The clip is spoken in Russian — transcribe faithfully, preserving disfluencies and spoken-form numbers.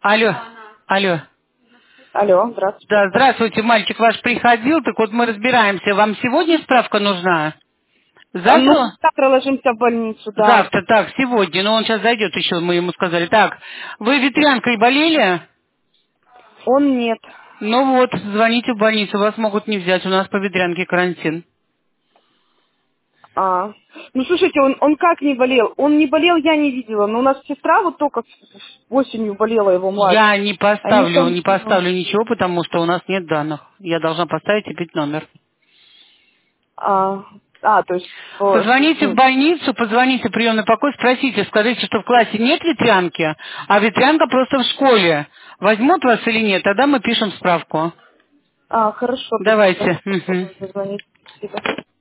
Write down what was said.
Алло, алло. Алло, здравствуйте. Да, здравствуйте, мальчик ваш приходил, так вот мы разбираемся. Вам сегодня справка нужна? А, ну, Завтра? завтра ложимся в больницу, да. Завтра, так, сегодня, но он сейчас зайдет еще, мы ему сказали. Так, вы ветрянкой болели? Он нет. Ну вот, звоните в больницу, вас могут не взять, у нас по ветрянке карантин. А. Ну, слушайте, он, он как не болел? Он не болел, я не видела. Но у нас сестра вот только осенью болела, его мать. Я не Они поставлю, там... не ну, поставлю ничего, потому что у нас нет данных. Я должна поставить и пить номер. А, а, то есть... э, Позвоните в ну, больницу, позвоните в приемный покой, спросите, скажите, что в классе нет ветрянки, а ветрянка просто в школе. Возьмут вас или нет, тогда мы пишем справку. а, хорошо, тогда сейчас Давайте. Мгм. попробую позвонить. Спасибо.